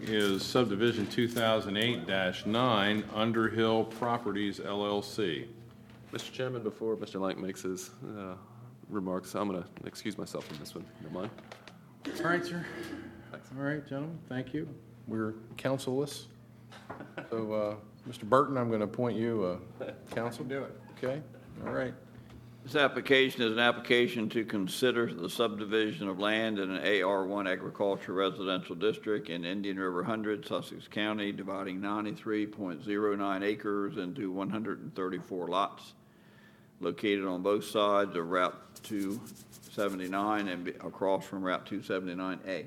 is subdivision 2008-9 Underhill Properties LLC. Mr. Chairman, before Mr. Lank makes his remarks, I'm going to excuse myself from this one. Don't mind. All right, sir. Thanks. All right, gentlemen, thank you. We're counselless. So, Mr. Burton, I'm going to appoint you counsel. Do it. Okay, all right. This application is an application to consider the subdivision of land in an AR1 agriculture residential district in Indian River 100, Sussex County, dividing 93.09 acres into 134 lots, located on both sides of Route 279 and across from Route 279A.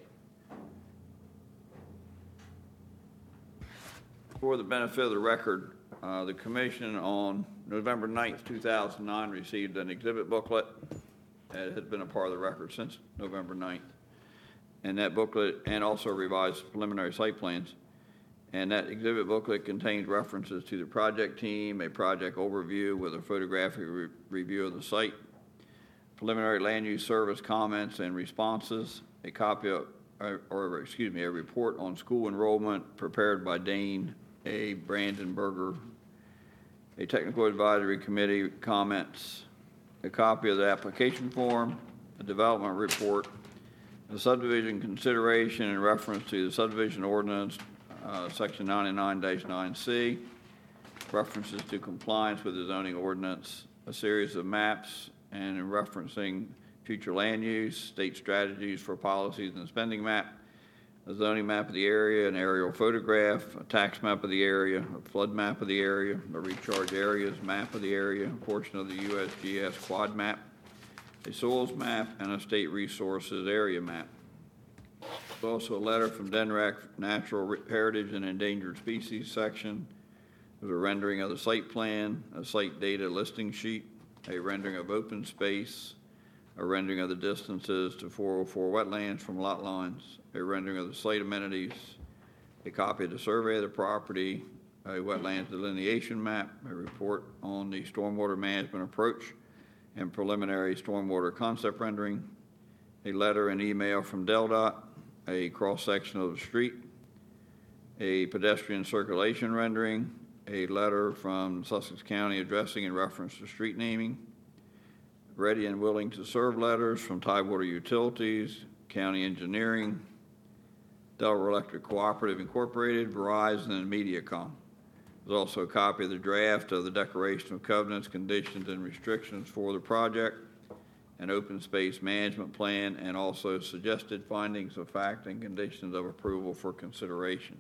For the benefit of the record, the Commission on November 9th, 2009 received an exhibit booklet. It has been a part of the record since November 9th. And that booklet, and also revised preliminary site plans. And that exhibit booklet contains references to the project team, a project overview with a photographic review of the site, preliminary land use service comments and responses, a copy of, a report on school enrollment prepared by Dane A. Brandenberger, a technical advisory committee comments, a copy of the application form, a development report, the subdivision consideration in reference to the subdivision ordinance, section 99-9C, references to compliance with the zoning ordinance, a series of maps, and in referencing future land use, state strategies for policies and spending map, a zoning map of the area, an aerial photograph, a tax map of the area, a flood map of the area, a recharge areas map of the area, a portion of the USGS quad map, a soils map, and a state resources area map. There's also a letter from DNREC Natural Heritage and Endangered Species section. There's a rendering of the site plan, a site data listing sheet, a rendering of open space, a rendering of the distances to 404 wetlands from lot lines, a rendering of the site amenities, a copy of the survey of the property, a wetlands delineation map, a report on the stormwater management approach and preliminary stormwater concept rendering, a letter and email from DelDOT, a cross-section of the street, a pedestrian circulation rendering, a letter from Sussex County addressing in reference to street naming, ready and willing to serve letters from Tidewater Utilities, County Engineering, Delaware Electric Cooperative Incorporated, Verizon, and MediaCom. There's also a copy of the draft of the Declaration of Covenants, Conditions, and Restrictions for the project, an open space management plan, and also suggested findings of fact and conditions of approval for consideration.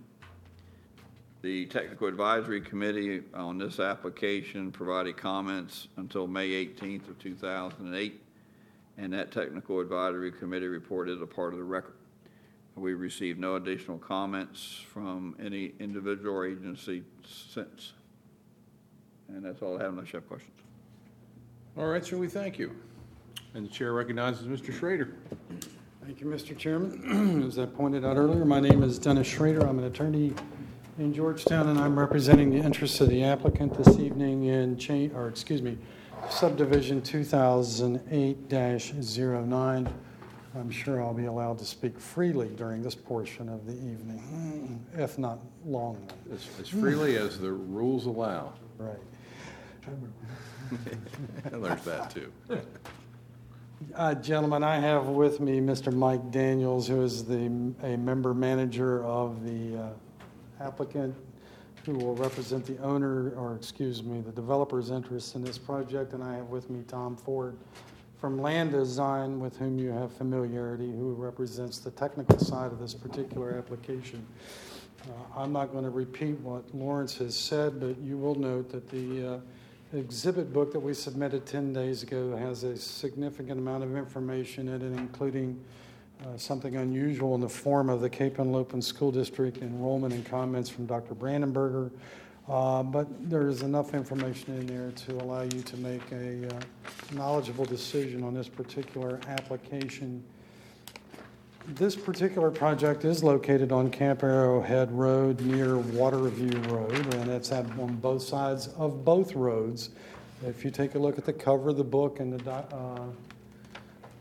The Technical Advisory Committee on this application provided comments until May 18th of 2008, and that Technical Advisory Committee report is a part of the record. We received no additional comments from any individual or agency since. And that's all I have unless you have questions. All right, sir, we thank you. And the chair recognizes Mr. Schrader. Thank you, Mr. Chairman. As I pointed out earlier, my name is Dennis Schrader. I'm an attorney in Georgetown, and I'm representing the interests of the applicant this evening in subdivision 2008-09. I'm sure I'll be allowed to speak freely during this portion of the evening, if not long. As freely as the rules allow. Right. There's that too. Gentlemen, I have with me Mr. Mike Daniels, who is a member manager of the applicant, who will represent the the developer's interest in this project, and I have with me Tom Ford from Land Design, with whom you have familiarity, who represents the technical side of this particular application. I'm not going to repeat what Lawrence has said, but you will note that the exhibit book that we submitted 10 days ago has a significant amount of information in it, including something unusual in the form of the Cape Henlopen School District enrollment and comments from Dr. Brandenberger. But there is enough information in there to allow you to make a knowledgeable decision on this particular application. This particular project is located on Camp Arrowhead Road near Waterview Road, and it's on both sides of both roads. If you take a look at the cover of the book and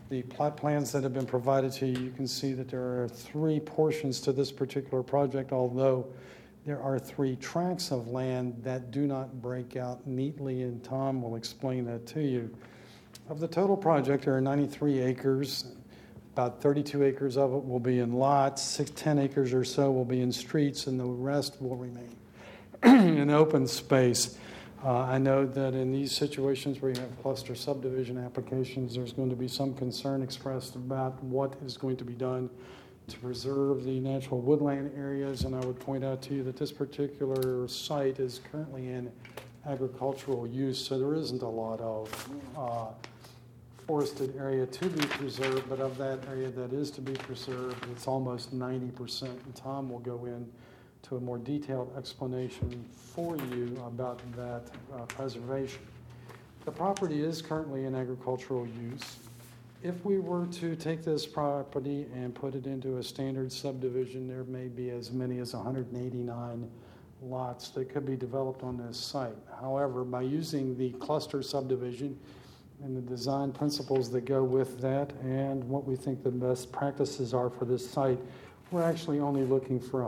The plot plans that have been provided to you, you can see that there are 3 portions to this particular project, although there are 3 tracts of land that do not break out neatly, and Tom will explain that to you. Of the total project, there are 93 acres. About 32 acres of it will be in lots, 10 acres or so will be in streets, and the rest will remain in open space. I know that in these situations where you have cluster subdivision applications, there's going to be some concern expressed about what is going to be done to preserve the natural woodland areas, and I would point out to you that this particular site is currently in agricultural use, so there isn't a lot of forested area to be preserved, but of that area that is to be preserved, it's almost 90%, and Tom will go in to a more detailed explanation for you about that preservation. The property is currently in agricultural use. If we were to take this property and put it into a standard subdivision, there may be as many as 189 lots that could be developed on this site. However, by using the cluster subdivision and the design principles that go with that and what we think the best practices are for this site, we're actually only looking for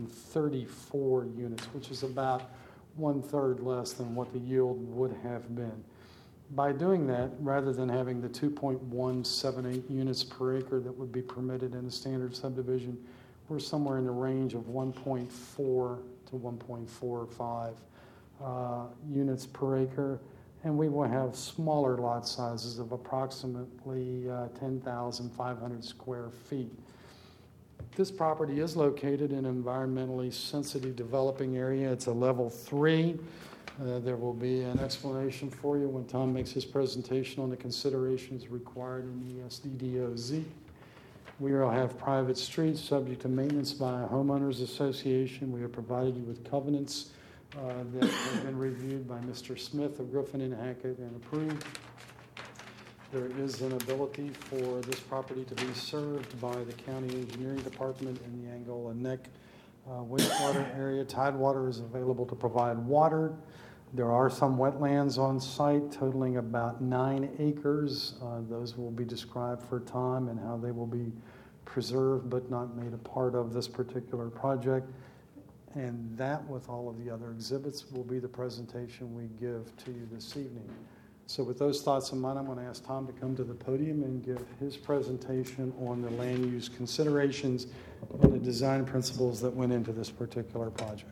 134 units, which is about 1/3 less than what the yield would have been. By doing that, rather than having the 2.178 units per acre that would be permitted in a standard subdivision, we're somewhere in the range of 1.4 to 1.45 units per acre, and we will have smaller lot sizes of approximately 10,500 square feet. This property is located in an environmentally sensitive developing area. It's a level 3. There will be an explanation for you when Tom makes his presentation on the considerations required in the SDDOZ. We will have private streets subject to maintenance by a homeowners association. We have provided you with covenants that have been reviewed by Mr. Smith of Griffin and Hackett and approved. There is an ability for this property to be served by the county engineering department in the Angola Neck wastewater area. Tidewater is available to provide water. There are some wetlands on site totaling about 9 acres. Those will be described for Tom and how they will be preserved but not made a part of this particular project. And that, with all of the other exhibits, will be the presentation we give to you this evening. So with those thoughts in mind, I'm going to ask Tom to come to the podium and give his presentation on the land use considerations and the design principles that went into this particular project.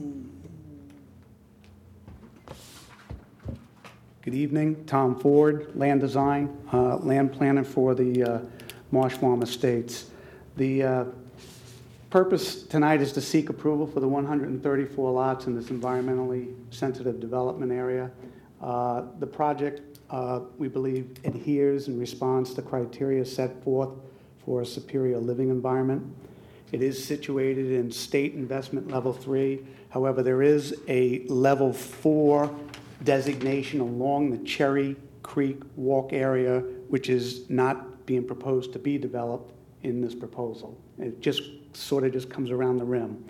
Good evening. Tom Ford, land design, land planner for the Marsh Farm Estates. The purpose tonight is to seek approval for the 134 lots in this environmentally sensitive development area. The project, we believe, adheres and responds to criteria set forth for a superior living environment. It is situated in state investment level 3. However, there is a level 4 designation along the Cherry Creek Walk area, which is not being proposed to be developed in this proposal. It just sort of comes around the rim.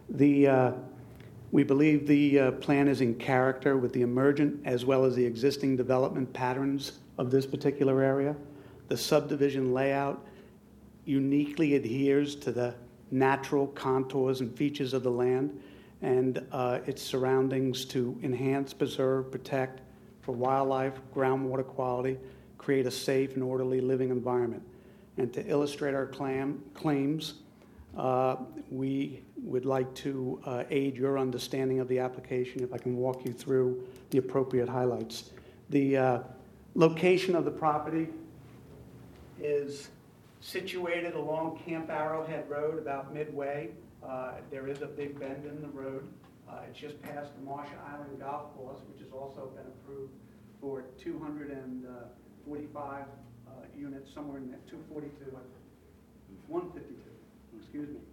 We believe the plan is in character with the emergent as well as the existing development patterns of this particular area. The subdivision layout uniquely adheres to the natural contours and features of the land and its surroundings to enhance, preserve, protect for wildlife, groundwater quality, create a safe and orderly living environment. And to illustrate our claims, we would like to aid your understanding of the application if I can walk you through the appropriate highlights. The location of the property is situated along Camp Arrowhead Road about midway. There is a big bend in the road. It's just past the Marsh Island Golf Course, which has also been approved for 245 units, somewhere in that 242, 152, excuse me,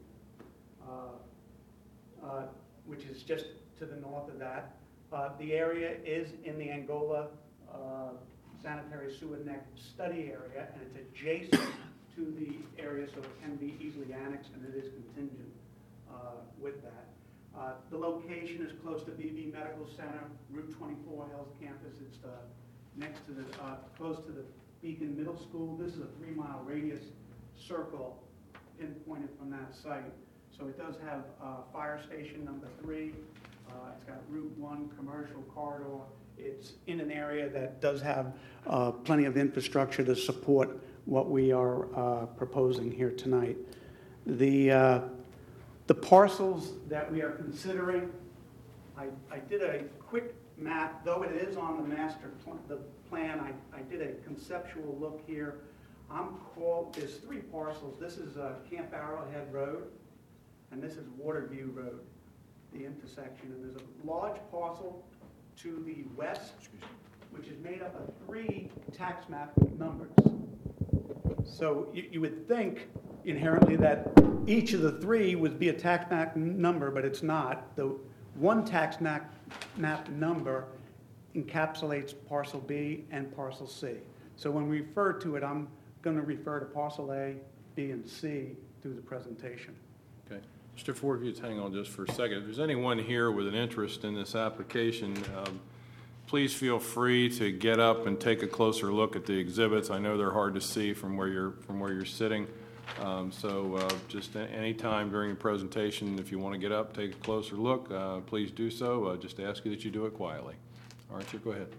which is just to the north of that. The area is in the Angola Sanitary Sewer Neck Study Area, and it's adjacent to the area, so it can be easily annexed, and it is contingent with that. The location is close to BB Medical Center, Route 24 Health Campus. It's next to the close to the Beacon Middle School. This is a 3-mile radius circle pinpointed from that site. So it does have fire station number 3. It's got Route 1 commercial corridor. It's in an area that does have plenty of infrastructure to support what we are proposing here tonight. The parcels that we are considering, I did a quick map, though it is on the master plan. I did a conceptual look here. There's 3 parcels. This is Camp Arrowhead Road, and this is Waterview Road, the intersection. And there's a large parcel to the west, which is made up of 3 tax map numbers. So you would think inherently that each of the 3 would be a tax map number, but it's not. The one tax map number encapsulates parcel B and parcel C. So when we refer to it, I'm going to refer to parcel A, B, and C through the presentation. Okay. Mr. Ford, if you'd hang on just for a second. If there's anyone here with an interest in this application, please feel free to get up and take a closer look at the exhibits. I know they're hard to see from where you're sitting. Just any time during the presentation, if you want to get up, take a closer look, please do so. Just ask you that you do it quietly. All right, sir, go ahead.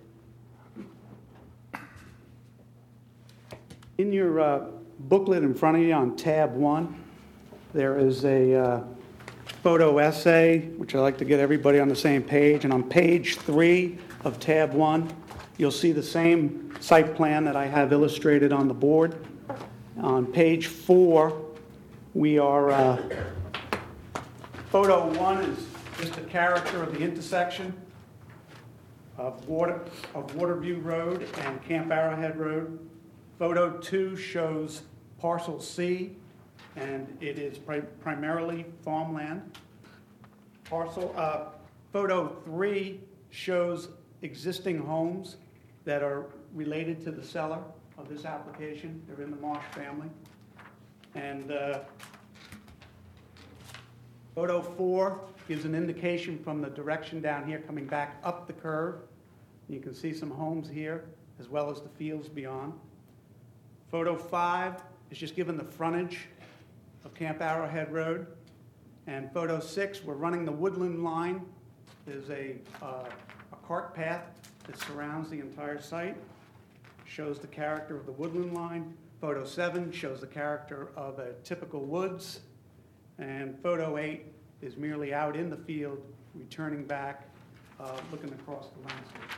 In your booklet in front of you on tab 1, there is a photo essay, which I like to get everybody on the same page. And on page 3 of tab 1, you'll see the same site plan that I have illustrated on the board. On page 4, we are, photo 1 is just a character of the intersection of Waterview Road and Camp Arrowhead Road. Photo 2 shows parcel C, and it is primarily farmland. Photo 3 shows existing homes that are related to the seller of this application. They're in the Marsh family. And photo 4 gives an indication from the direction down here coming back up the curve. You can see some homes here as well as the fields beyond. Photo 5 is just given the frontage of Camp Arrowhead Road. And photo 6, we're running the woodland line. There's a cart path that surrounds the entire site, shows the character of the woodland line. Photo 7 shows the character of a typical woods. And photo 8 is merely out in the field, returning back, looking across the landscape.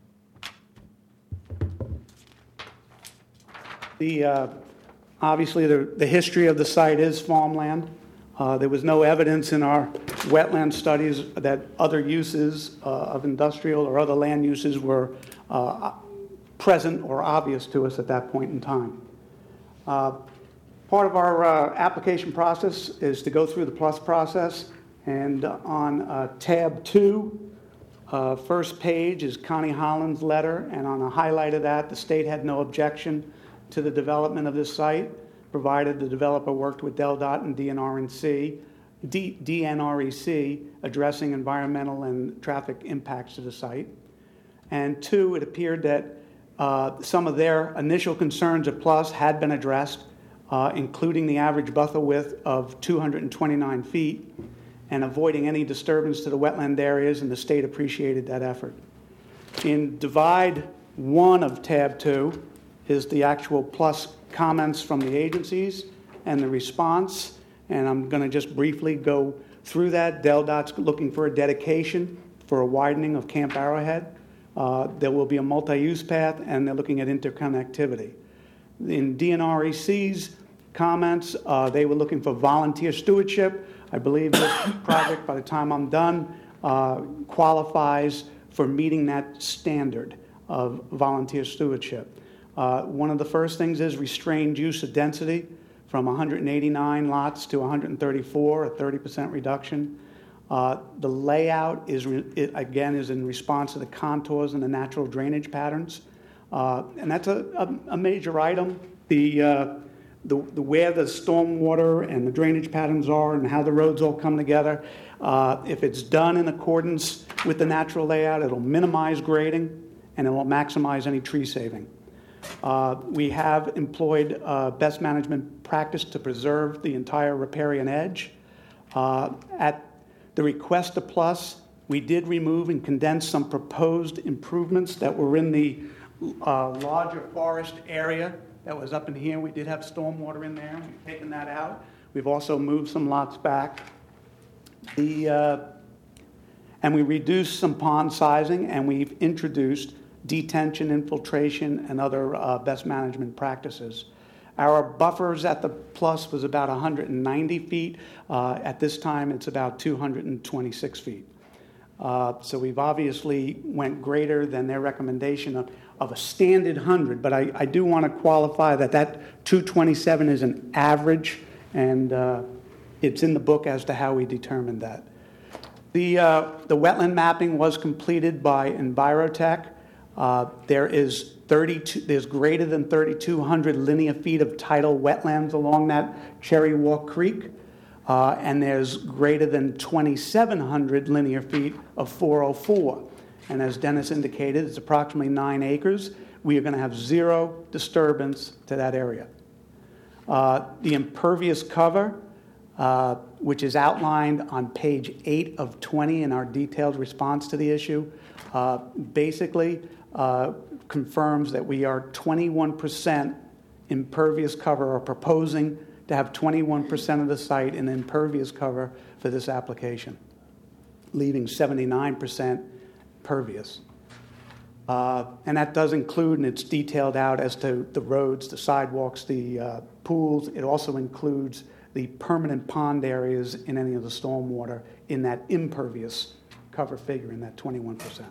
Obviously, the history of the site is farmland. There was no evidence in our wetland studies that other uses of industrial or other land uses were present or obvious to us at that point in time. Part of our application process is to go through the plus process, and on tab 2, first page is Connie Holland's letter, and on a highlight of that, the state had no objection to the development of this site, provided the developer worked with DelDOT and DNREC addressing environmental and traffic impacts to the site. And 2, it appeared that some of their initial concerns at Plus had been addressed, including the average buffer width of 229 feet and avoiding any disturbance to the wetland areas, and the state appreciated that effort. In divide 1 of tab 2 is the actual Plus comments from the agencies and the response, and I'm going to just briefly go through that. DelDOT's looking for a dedication for a widening of Camp Arrowhead. There will be a multi-use path, and they're looking at interconnectivity. In DNREC's comments, they were looking for volunteer stewardship. I believe this project, by the time I'm done, qualifies for meeting that standard of volunteer stewardship. One of the first things is restrained use of density from 189 lots to 134, a 30% reduction. The layout is in response to the contours and the natural drainage patterns, and that's a major item. The where the stormwater and the drainage patterns are and how the roads all come together. If it's done in accordance with the natural layout, it'll minimize grading and it will maximize any tree saving. We have employed best management practice to preserve the entire riparian edge. At the request of Plus, we did remove and condense some proposed improvements that were in the larger forest area that was up in here. We did have stormwater in there. We've taken that out. We've also moved some lots back. And we reduced some pond sizing, and we've introduced detention, infiltration, and other best management practices. Our buffers at the Plus was about 190 feet. At this time, it's about 226 feet. So we've obviously went greater than their recommendation of a standard 100, but I do want to qualify that 227 is an average, and it's in the book as to how we determined that. The wetland mapping was completed by Envirotech. There's greater than 3,200 linear feet of tidal wetlands along that Cherry Walk Creek, and there's greater than 2,700 linear feet of 404. And as Dennis indicated, it's approximately 9 acres. We are going to have zero disturbance to that area. The impervious cover, which is outlined on page 8 of 20 in our detailed response to the issue, basically confirms that we are 21% impervious cover, or proposing to have 21% of the site in impervious cover for this application, leaving 79% pervious. And that does include, and it's detailed out as to the roads, the sidewalks, the pools. It also includes the permanent pond areas in any of the stormwater in that impervious cover figure, in that 21%.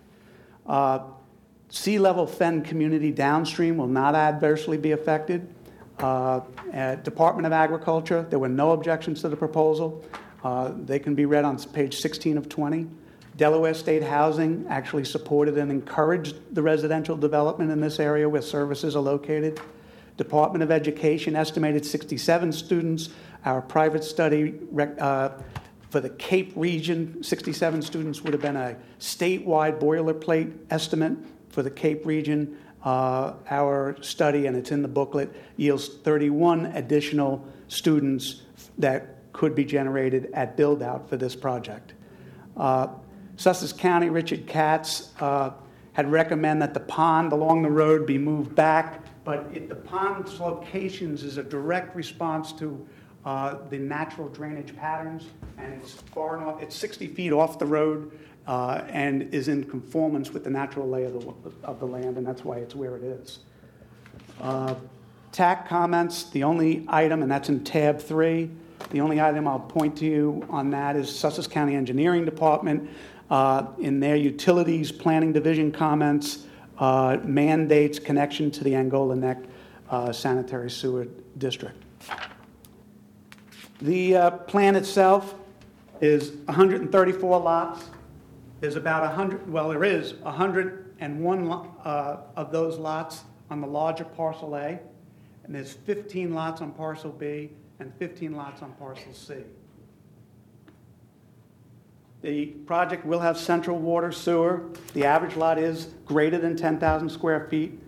Sea level fen community downstream will not adversely be affected. At Department of Agriculture, there were no objections to the proposal. They can be read on page 16 of 20. Delaware State Housing actually supported and encouraged the residential development in this area where services are located. Department of Education estimated 67 students. Our private study for the Cape region, 67 students would have been a statewide boilerplate estimate. For the Cape region, our study, and it's in the booklet, yields 31 additional students that could be generated at build-out for this project. Sussex County, Richard Katz had recommended that the pond along the road be moved back, but the pond's locations is a direct response to the natural drainage patterns, and it's far enough, it's 60 feet off the road, and is in conformance with the natural lay of the land, and that's why it's where it is. TAC comments, the only item, and that's in tab 3, the only item I'll point to you on that is Sussex County Engineering Department. In their utilities planning division comments, mandates connection to the Angola Neck sanitary sewer district. The plan itself is 134 lots. There's about 100, well, there is 101 of those lots on the larger parcel A, and there's 15 lots on parcel B and 15 lots on parcel C. The project will have central water sewer. The average lot is greater than 10,000 square feet.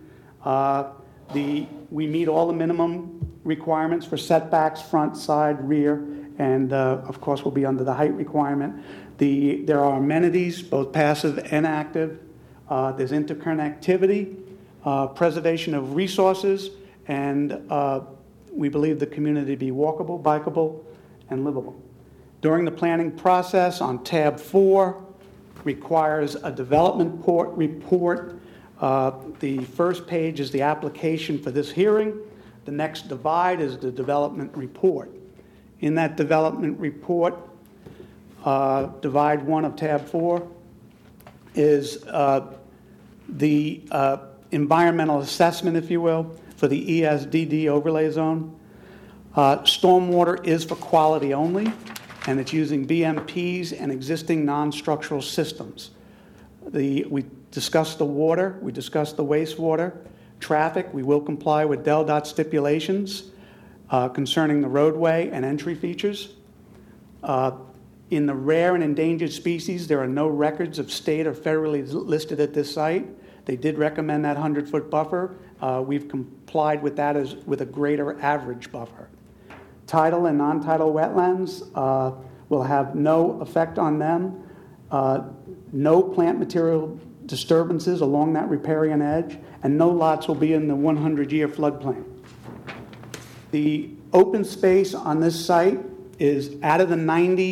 We meet all the minimum requirements for setbacks, front, side, rear, and of course we'll be under the height requirement. There are amenities, both passive and active. There's interconnectivity, preservation of resources, and we believe the community to be walkable, bikeable, and livable. During the planning process, on tab 4, requires a development report. The first page is the application for this hearing. The next divide is the development report. In that development report, divide 1 of tab 4 is the environmental assessment, if you will, for the ESDD overlay zone. Stormwater is for quality only, and it's using BMPs and existing non-structural systems. We discussed the water, we discussed the wastewater. Traffic, we will comply with DEL-DOT stipulations concerning the roadway and entry features. In the rare and endangered species, there are no records of state or federally listed at this site. They did recommend that 100-foot buffer. we've complied with that with a greater average buffer. Tidal and non-tidal wetlands will have no effect on them. No plant material disturbances along that riparian edge, and no lots will be in the 100-year floodplain. The open space on this site is, out of the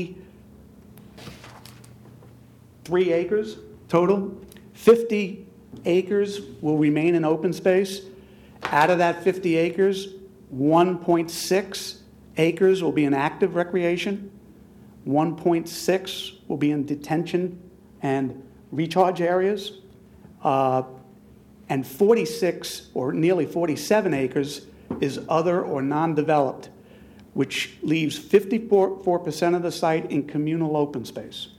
93 acres total, 50 acres will remain in open space. Out of that 50 acres, 1.6 acres will be in active recreation, 1.6 will be in detention and recharge areas, and 46 or nearly 47 acres is other or non-developed, which leaves 54% of the site in communal open space.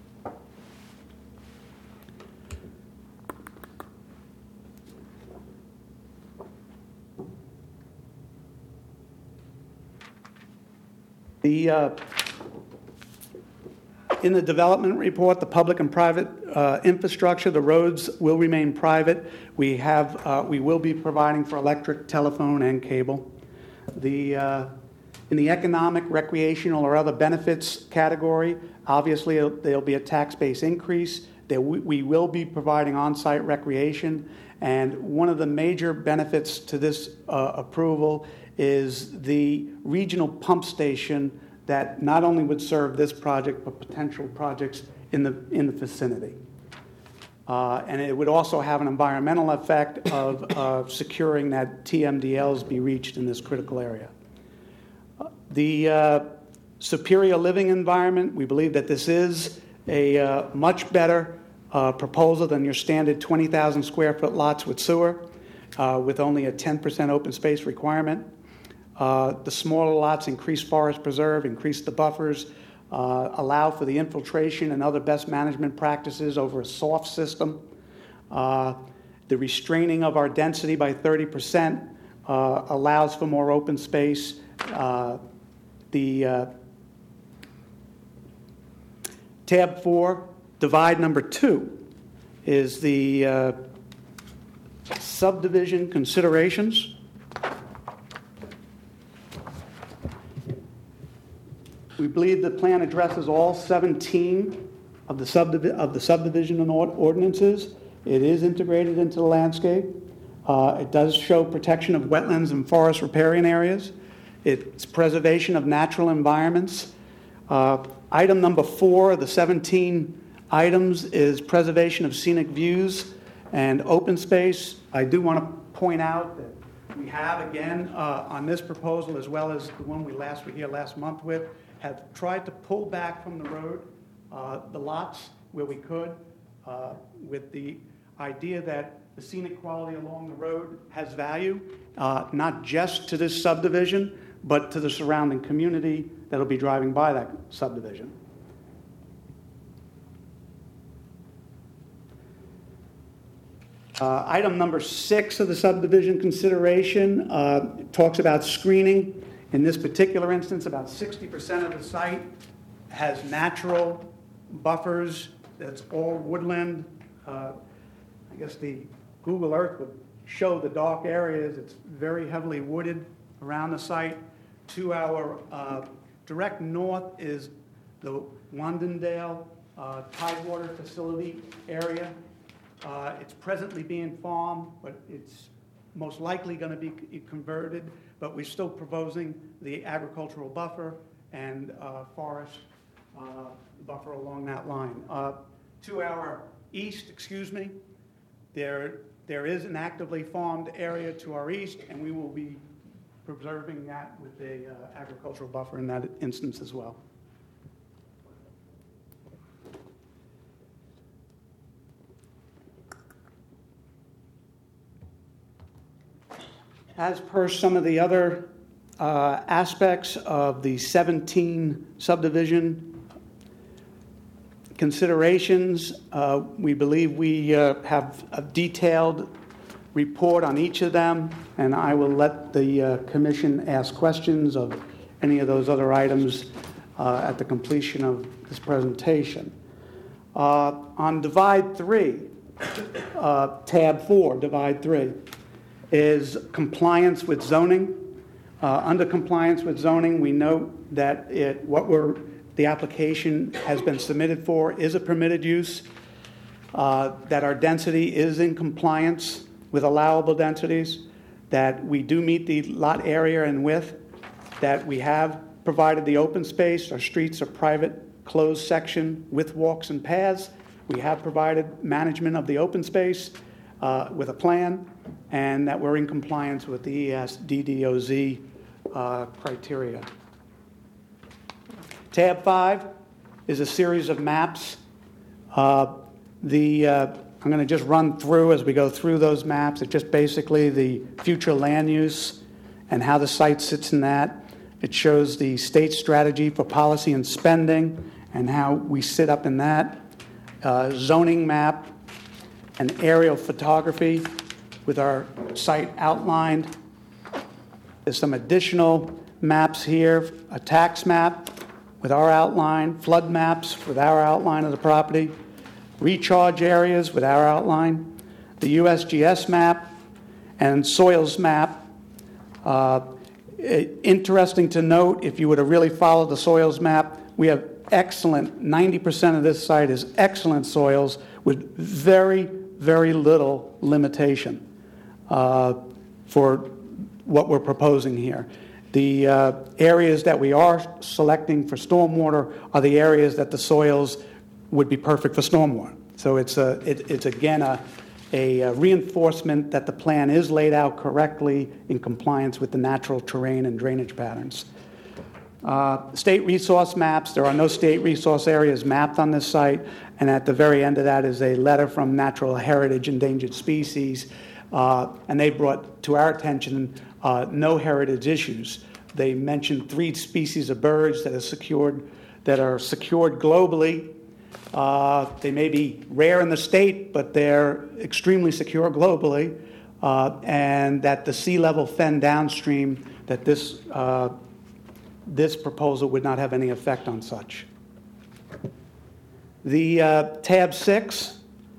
In the development report, the public and private infrastructure, the roads will remain private. We will be providing for electric, telephone, and cable. In the economic, recreational, or other benefits category, obviously there'll be a tax base increase. We will be providing on-site recreation, and one of the major benefits to this approval is the regional pump station that not only would serve this project but potential projects in the vicinity. And it would also have an environmental effect of securing that TMDLs be reached in this critical area. The superior living environment, we believe that this is a much better proposal than your standard 20,000 square foot lots with sewer, with only a 10% open space requirement. The smaller lots increase forest preserve, increase the buffers, allow for the infiltration and other best management practices over a soft system. The restraining of our density by 30% allows for more open space. The tab 4, divide number 2, is the subdivision considerations. We believe the plan addresses all 17 of the subdivision and ordinances. It is integrated into the landscape. It does show protection of wetlands and forest riparian areas. It's preservation of natural environments. Item number 4 of the 17 items is preservation of scenic views and open space. I do want to point out that we have, again, on this proposal, as well as the one we were here last month with, have tried to pull back from the road the lots where we could, with the idea that the scenic quality along the road has value, not just to this subdivision, but to the surrounding community that'll be driving by that subdivision. Item number 6 of the subdivision consideration talks about screening. In this particular instance, about 60% of the site has natural buffers. That's all woodland. I guess the Google Earth would show the dark areas. It's very heavily wooded around the site. To our direct north is the Wandendale Tidewater Facility area. It's presently being farmed, but it's most likely going to be converted, but we're still proposing the agricultural buffer and forest buffer along that line. To our east, there is an actively farmed area to our east, and we will be preserving that with the agricultural buffer in that instance as well. As per some of the other aspects of the 17 subdivision considerations, we believe we have a detailed report on each of them, and I will let the commission ask questions of any of those other items at the completion of this presentation. On Divide 3, tab 4, Divide 3, is compliance with zoning. Under compliance with zoning, we note that the application has been submitted for is a permitted use, that our density is in compliance with allowable densities, that we do meet the lot area and width, that we have provided the open space. Our streets are private, closed section with walks and paths. We have provided management of the open space with a plan, and that we're in compliance with the ES DDOZ criteria. Tab 5 is a series of maps. I'm going to just run through as we go through those maps. It's just basically the future land use and how the site sits in that. It shows the state strategy for policy and spending and how we sit up in that. Zoning map and aerial photography with our site outlined. There's some additional maps here, a tax map with our outline, flood maps with our outline of the property, recharge areas with our outline, the USGS map, and soils map. Interesting to note, if you were to really follow the soils map, we have excellent, 90% of this site is excellent soils with very, very little limitation for what we're proposing here. The areas that we are selecting for stormwater are the areas that the soils would be perfect for stormwater. So it's again a reinforcement that the plan is laid out correctly in compliance with the natural terrain and drainage patterns. State resource maps. There are no state resource areas mapped on this site, and at the very end of that is a letter from Natural Heritage Endangered Species, and they brought to our attention no heritage issues. They mentioned 3 species of birds that are secured globally. They may be rare in the state, but they're extremely secure globally, and that the sea level fen downstream, that this proposal would not have any effect on such. The tab 6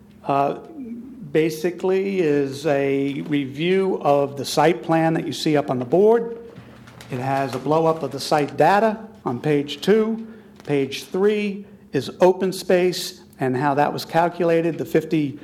basically is a review of the site plan that you see up on the board. It has a blow-up of the site data on page 2. Page 3 is open space and how that was calculated, the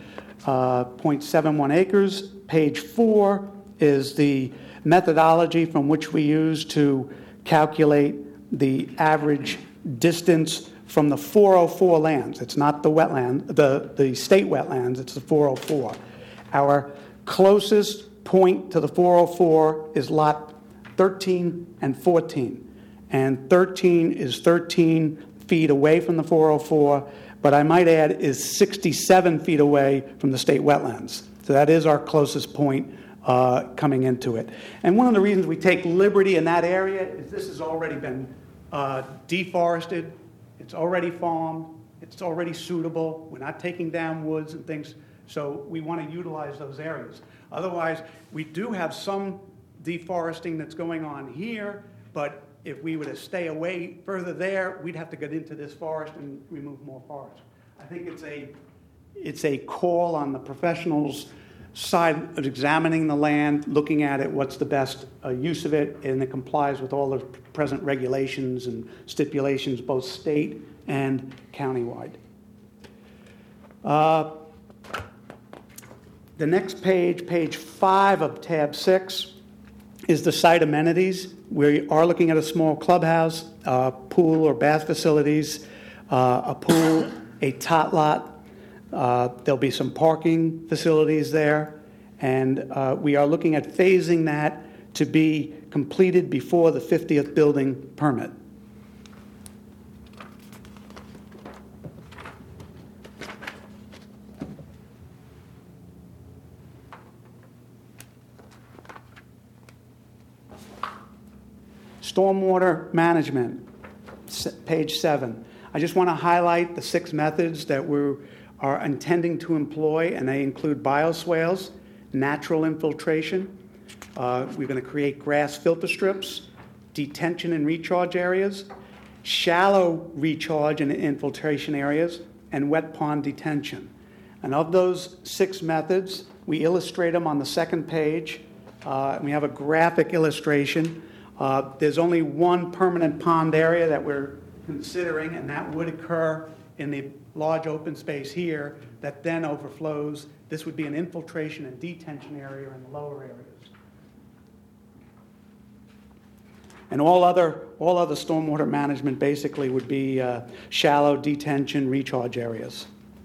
50.71 acres. Page 4 is the methodology from which we use to calculate the average distance from the 404 lands. It's not the wetland, the state wetlands, it's the 404. Our closest point to the 404 is lot 13 and 14. And 13 is 13 feet away from the 404, but I might add is 67 feet away from the state wetlands. So that is our closest point coming into it. And one of the reasons we take liberty in that area is this has already been deforested. It's already farmed. It's already suitable. We're not taking down woods and things, so we want to utilize those areas. Otherwise, we do have some deforesting that's going on here, but if we were to stay away further there, we'd have to get into this forest and remove more forest. I think it's a call on the professionals' side of examining the land, looking at it, what's the best use of it, and it complies with all the present regulations and stipulations, both state and countywide. The next page, page 5 of tab 6, is the site amenities. We are looking at a small clubhouse, pool or bath facilities, a pool, a tot lot. There'll be some parking facilities there, and we are looking at phasing that to be completed before the 50th building permit. Stormwater management, page 7. I just want to highlight the 6 methods that we are intending to employ, and they include bioswales, natural infiltration. We're going to create grass filter strips, detention and recharge areas, shallow recharge and infiltration areas, and wet pond detention. And of those 6 methods, we illustrate them on the second page. We have a graphic illustration. There's only one permanent pond area that we're considering, and that would occur in the large open space here that then overflows. This would be an infiltration and detention area in the lower areas. And all other stormwater management basically would be shallow detention recharge areas.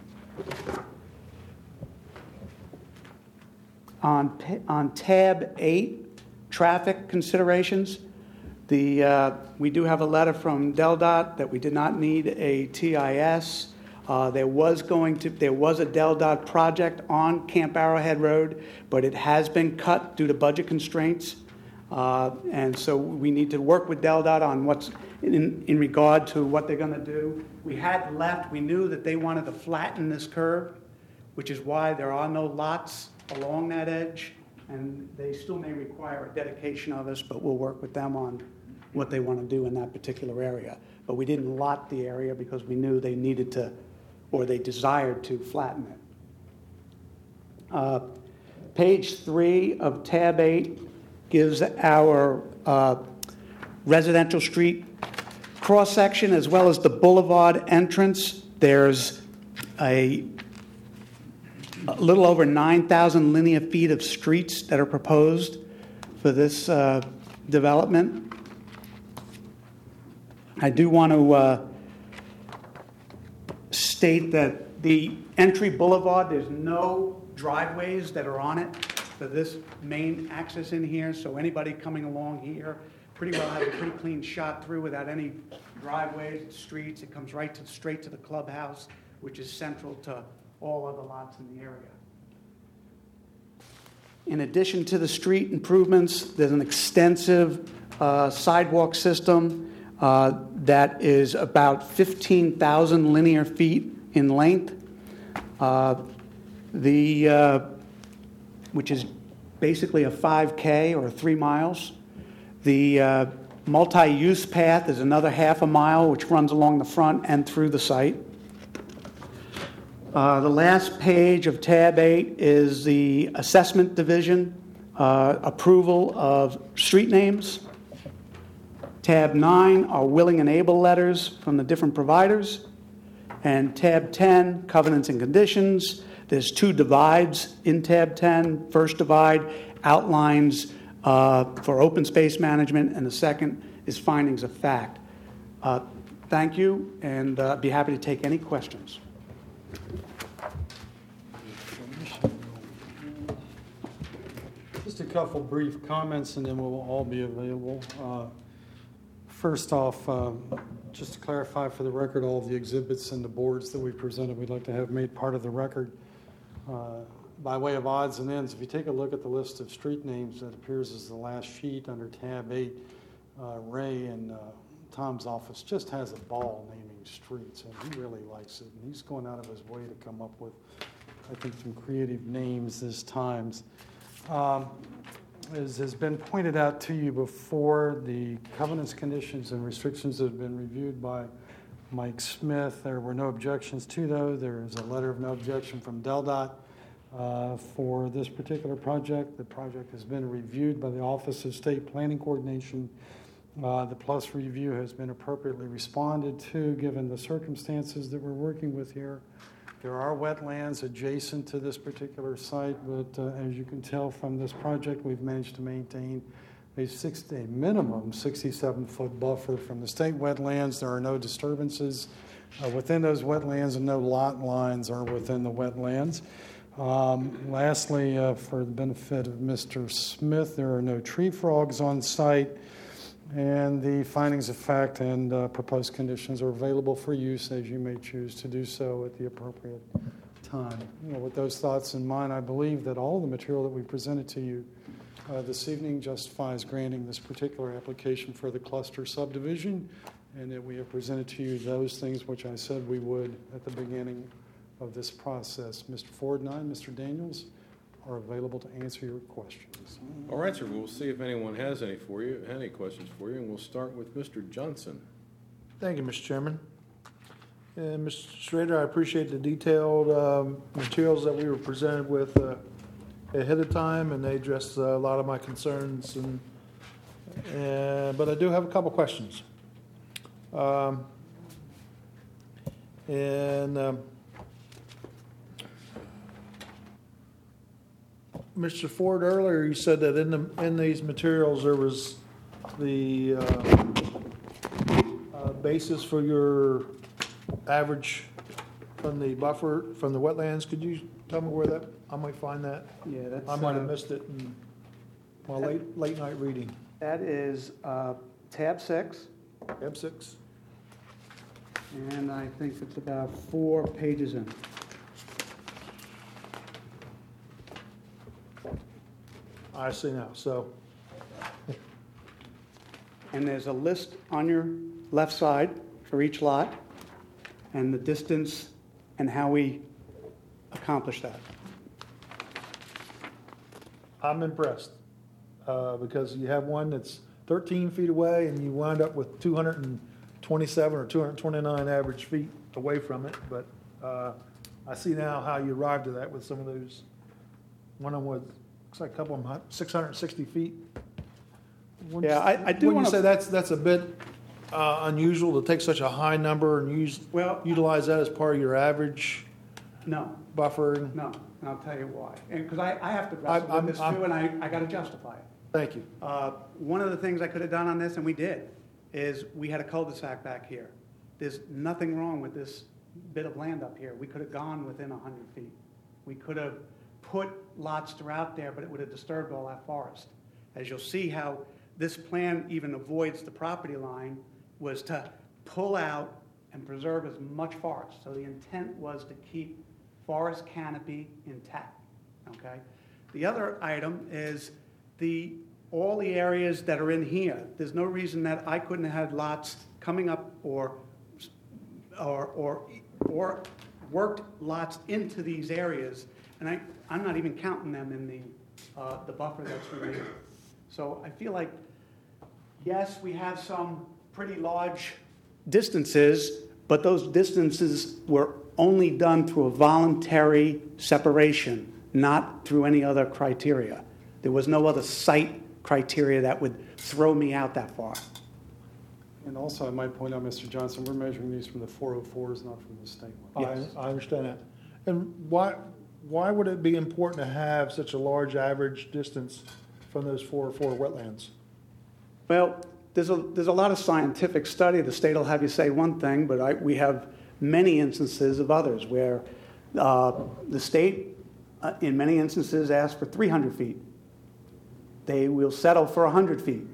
On tab 8, traffic considerations, we do have a letter from DelDOT that we did not need a TIS. There was a DelDOT project on Camp Arrowhead Road, but it has been cut due to budget constraints. And so we need to work with DelDOT on what's in regard to what they're going to do. We knew that they wanted to flatten this curve, which is why there are no lots along that edge, and they still may require a dedication of us, but we'll work with them on what they want to do in that particular area. But we didn't lot the area because we knew they needed to, or they desired to flatten it. Page 3 of tab 8 gives our residential street cross-section as well as the boulevard entrance. There's a little over 9,000 linear feet of streets that are proposed for this development. I do want to state that the entry boulevard, there's no driveways that are on it for this main access in here, so anybody coming along here pretty well has a pretty clean shot through without any driveways, streets. It comes straight to the clubhouse, which is central to all other lots in the area. In addition to the street improvements, there's an extensive sidewalk system that is about 15,000 linear feet in length, which is basically a 5K or 3 miles. The multi-use path is another half a mile, which runs along the front and through the site. The last page of tab 8 is the assessment division approval of street names. Tab 9 are willing and able letters from the different providers. And tab 10, covenants and conditions. There's 2 divides in tab 10. First divide outlines for open space management, and the second is findings of fact. Thank you, and I'd be happy to take any questions. Just a couple brief comments, and then we'll all be available. First off, just to clarify for the record, all the exhibits and the boards that we presented, we'd like to have made part of the record. By way of odds and ends, if you take a look at the list of street names that appears as the last sheet under tab 8, Ray and Tom's office just has a ball naming streets, and he really likes it. And he's going out of his way to come up with, I think, some creative names this time. As has been pointed out to you before, the covenants, conditions, and restrictions have been reviewed by Mike Smith. There were no objections to those. There is a letter of no objection from DelDOT for this particular project. The project has been reviewed by the Office of State Planning Coordination. The PLUS review has been appropriately responded to given the circumstances that we're working with here. There are wetlands adjacent to this particular site, but as you can tell from this project, we've managed to maintain a minimum 67-foot buffer from the state wetlands. There are no disturbances within those wetlands, and no lot lines are within the wetlands. Lastly, for the benefit of Mr. Smith, there are no tree frogs on site, and the findings of fact and proposed conditions are available for use as you may choose to do so at the appropriate time. With those thoughts in mind, I believe that all the material that we presented to you this evening justifies granting this particular application for the cluster subdivision, and that we have presented to you those things which I said we would at the beginning of this process. Mr. Ford and I, Mr. Daniels, are available to answer your questions. All right, sir. We'll see if anyone has any questions for you, and we'll start with Mr. Johnson. Thank you, Mr. Chairman. And Mr. Schrader, I appreciate the detailed materials that we were presented with ahead of time, and they addressed a lot of my concerns. But I do have a couple questions. Mr. Ford, earlier you said that in these materials there was the basis for your average from the buffer, from the wetlands. Could you tell me where that, I might find that? Yeah, that's. I might have missed it in my late night reading. That is tab 6, Tab 6. and I think it's about 4 pages in. I see now. So, And there's a list on your left side for each lot, and the distance and how we accomplish that. I'm impressed because you have one that's 13 feet away and you wind up with 227 or 229 average feet away from it. But I see now how you arrived at that with some of those. One of them was, looks like a couple of them, 660 feet. Wouldn't Yeah, I do wouldn't wanna- you say that's a bit unusual to take such a high number and utilize that as part of your average No, buffering? no, and I'll tell you why. And because I have to wrestle with this too, and I got to justify it. Thank you. One of the things I could have done on this, and we did, is we had a cul-de-sac back here. There's nothing wrong with this bit of land up here. We could have gone within 100 feet. We could have put lots throughout there, but it would have disturbed all that forest. As you'll see how this plan even avoids the property line, was to pull out and preserve as much forest. So the intent was to keep forest canopy intact, okay? The other item is all the areas that are in here. There's no reason that I couldn't have had lots coming up or worked lots into these areas, and I'm not even counting them in the buffer that's remaining. So I feel like, yes, we have some pretty large distances, but those distances were only done through a voluntary separation, not through any other criteria. There was no other site criteria that would throw me out that far. And also, I might point out, Mr. Johnson, we're measuring these from the 404s, not from the state one. Yes. I understand that. And why would it be important to have such a large average distance from those 404 wetlands? Well, there's a lot of scientific study. The state will have you say one thing, but we have many instances of others where the state, in many instances, asks for 300 feet. They will settle for 100 feet.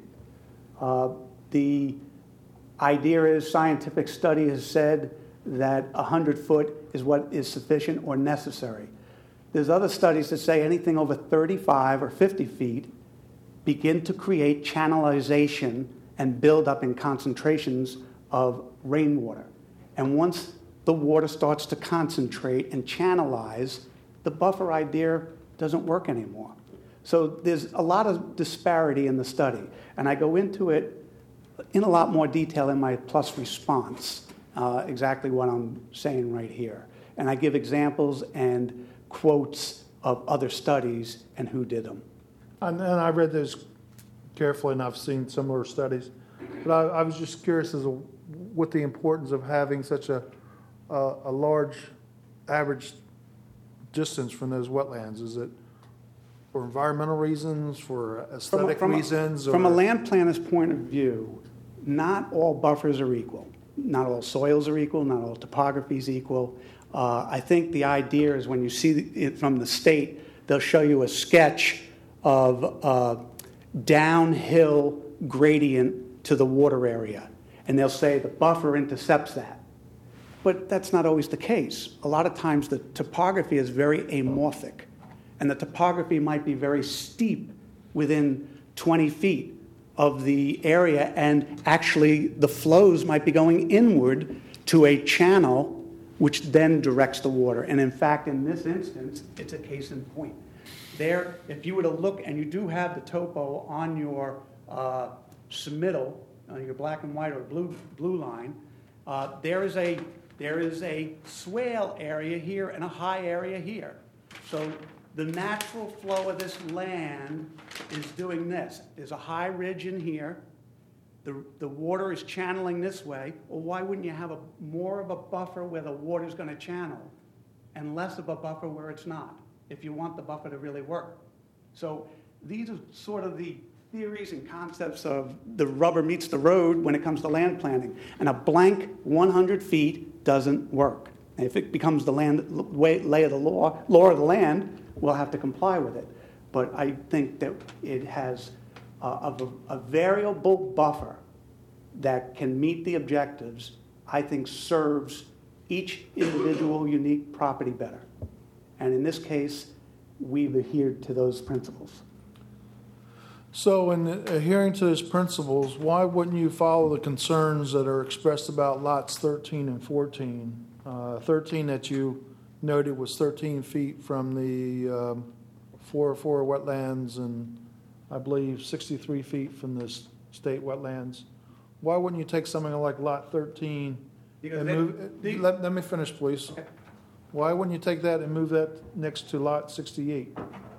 The idea is scientific study has said that 100 foot is what is sufficient or necessary. There's other studies that say anything over 35 or 50 feet begin to create channelization and build up in concentrations of rainwater. And once the water starts to concentrate and channelize, the buffer idea doesn't work anymore. So there's a lot of disparity in the study, and I go into it in a lot more detail in my plus response, exactly what I'm saying right here. And I give examples and quotes of other studies and who did them. And I read those carefully, and I've seen similar studies. But I was just curious as to what the importance of having such a large average distance from those wetlands. Is it for environmental reasons, for aesthetic reasons? From a land planner's point of view, not all buffers are equal. Not all soils are equal. Not all topography is equal. I think the idea is when you see it from the state, they'll show you a sketch of downhill gradient to the water area. And they'll say the buffer intercepts that. But that's not always the case. A lot of times the topography is very amorphic. And the topography might be very steep within 20 feet of the area. And actually the flows might be going inward to a channel which then directs the water. And in fact, in this instance, it's a case in point. There, if you were to look, and you do have the topo on your submittal, your black and white or blue line, there is a swale area here and a high area here. So The natural flow of this land is doing this. There's a high ridge in here. The water is channeling this way. Well, why wouldn't you have more of a buffer where the water's going to channel and less of a buffer where it's not, if you want the buffer to really work? So these are sort of the theories and concepts of the rubber meets the road when it comes to land planning. And a blank 100 feet doesn't work. And if it becomes the lay of the law of the land, we'll have to comply with it. But I think that it has a variable buffer that can meet the objectives, I think serves each individual unique property better. And in this case, we've adhered to those principles. So in adhering to those principles, why wouldn't you follow the concerns that are expressed about lots 13 and 14? 13 that you noted was 13 feet from the 404 wetlands and I believe 63 feet from the state wetlands. Why wouldn't you take something like lot 13 and move, let me finish, please. Okay. Why wouldn't you take that and move that next to lot 68?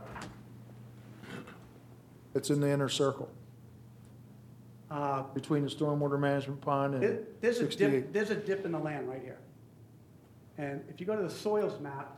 It's in the inner circle between the stormwater management pond and There's a 68. there's a dip in the land right here. And if you go to the soils map,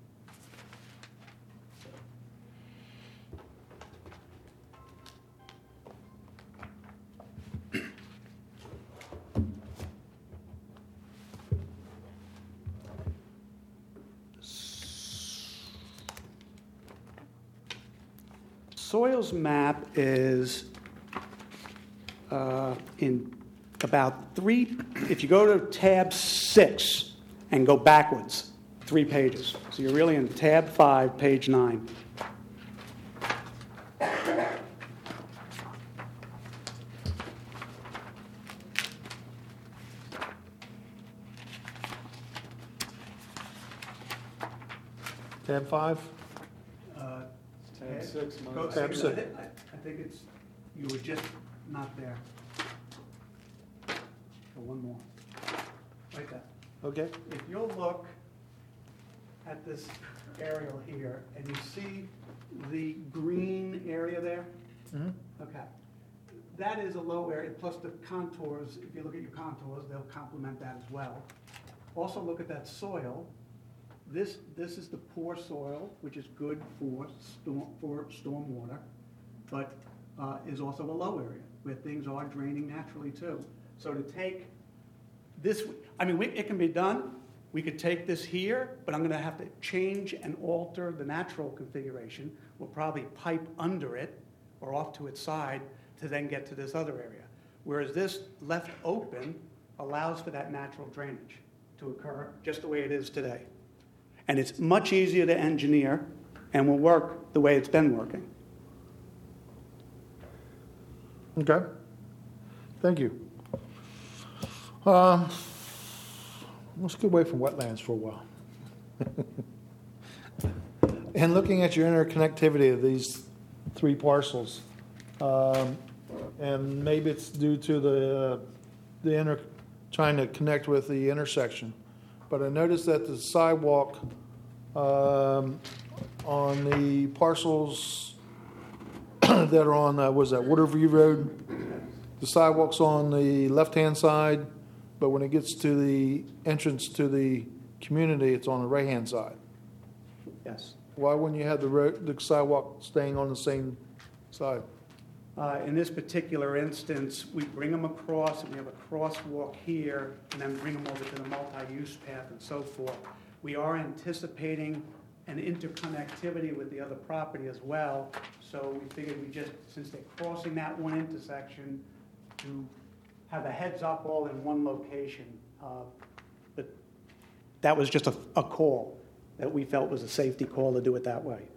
soils map is in about if you go to tab 6 and go backwards 3 pages. So you're really in tab 5, page 9. Tab 5? Tab 6, Go- Tab 6. I think it's, you were just not there. So one more. Like that. Okay. If you'll look at this aerial here, and you see the green area there? Mhm. Okay. That is a low area, plus the contours, if you look at your contours, they'll complement that as well. Also look at that soil. This is the poor soil, which is good for stormwater, but is also a low area where things are draining naturally too. So to take this, I mean, it can be done. We could take this here, but I'm going to have to change and alter the natural configuration. We'll probably pipe under it or off to its side to then get to this other area. Whereas this left open allows for that natural drainage to occur just the way it is today. And it's much easier to engineer and will work the way it's been working. Okay. Thank you. Let's get away from wetlands for a while. And looking at your interconnectivity of these 3 parcels, and maybe it's due to the trying to connect with the intersection, but I noticed that the sidewalk on the parcels that are on, Waterview Road, the sidewalk's on the left-hand side, but when it gets to the entrance to the community, it's on the right-hand side. Yes. Why wouldn't you have the sidewalk staying on the same side? In this particular instance, we bring them across, and we have a crosswalk here, and then bring them over to the multi-use path and so forth. We are anticipating an interconnectivity with the other property as well, so we figured since they're crossing that one intersection, to have a heads-up all in one location. But that was just a call that we felt was a safety call to do it that way.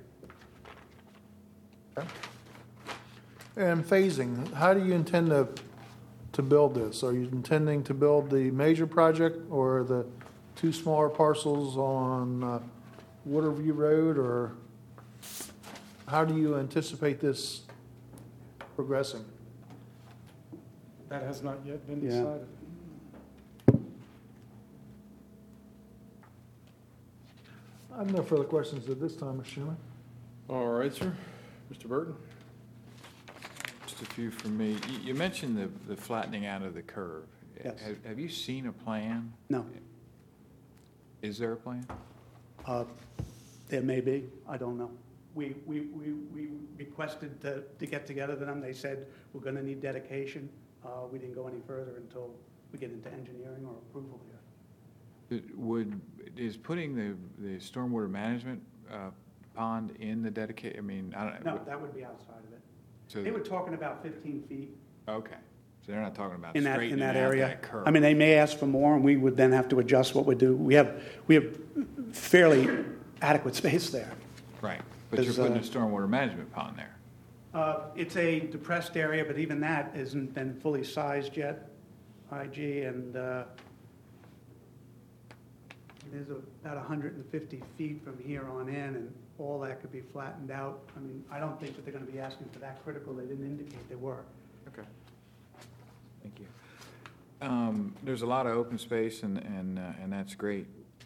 Okay. And phasing, how do you intend to build this? Are you intending to build the major project or the 2 smaller parcels on Waterview Road, or how do you anticipate this progressing? That has not yet been Yeah. decided. I have no further questions at this time, Mr. Chairman. All right, sir. Mr. Burton? Just a few from me. You mentioned the flattening out of the curve. Yes. Have you seen a plan? No. Is there a plan? There may be, I don't know. We requested to get together with them. They said, we're going to need dedication. We didn't go any further until we get into engineering or approval here. Is putting the stormwater management pond in the dedicated, I mean, I don't know. No, that would be outside of it. So They were talking about 15 feet okay. So they're not talking about in that straightening out area. that curve. I mean, they may ask for more, and we would then have to adjust what we do. We have fairly adequate space there. Right. But you're Does, putting a stormwater management pond there. It's a depressed area, but even that isn't been fully sized yet, IG, and there's about 150 feet from here on in, and all that could be flattened out. I mean, I don't think that they're going to be asking for that critical. They didn't indicate they were. Okay. Thank you. There's a lot of open space, and that's great.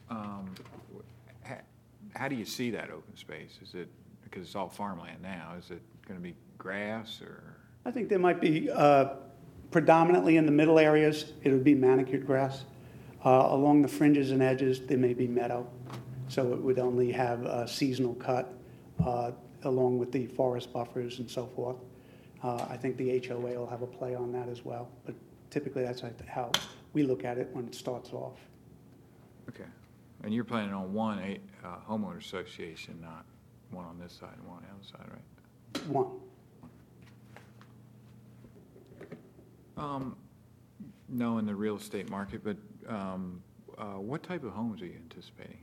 How do you see that open space? Is it, because it's all farmland now, is it going to be grass or? I think there might be predominantly in the middle areas, it would be manicured grass. Along the fringes and edges, there may be meadow. So it would only have a seasonal cut along with the forest buffers and so forth. I think the HOA will have a play on that as well. But typically, that's how we look at it when it starts off. Okay. And you're planning on one homeowner association, not one on this side and one on the other side, right? One. Knowing the real estate market, but what type of homes are you anticipating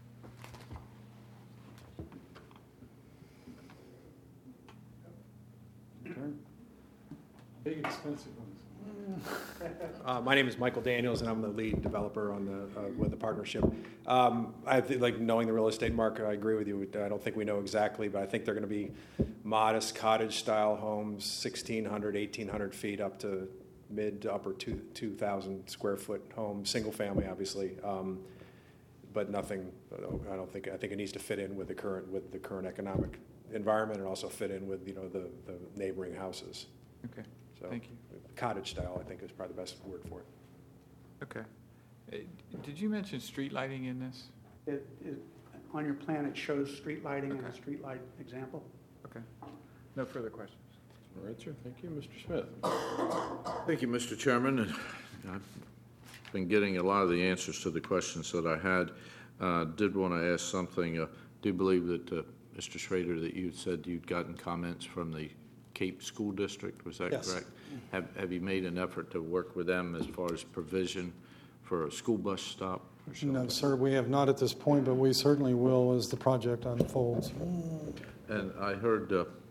here? Big expensive ones. My name is Michael Daniels, and I'm the lead developer on with the partnership. I think, like, knowing the real estate market, I agree with you. I don't think we know exactly, but I think they're going to be modest cottage-style homes, 1,600, 1,800 feet, up to mid to upper 2,000 square foot homes, single family, obviously, but nothing. I think it needs to fit in with the current economic environment, and also fit in with the neighboring houses. Okay. So, Thank you. Cottage style, I think, is probably the best word for it. Okay. Did you mention street lighting in this? On your plan, it shows street lighting and a Okay. street light example. Okay. No further questions. All right, sir. Thank you. Mr. Smith? Thank you, Mr. Chairman. And I've been getting a lot of the answers to the questions that I had. Did want to ask something. Do believe that, Mr. Schrader, that you said you'd gotten comments from the Cape School District, was that Yes. correct? Have you made an effort to work with them as far as provision for a school bus stop or something? No, sir, we have not at this point, but we certainly will as the project unfolds. And I heard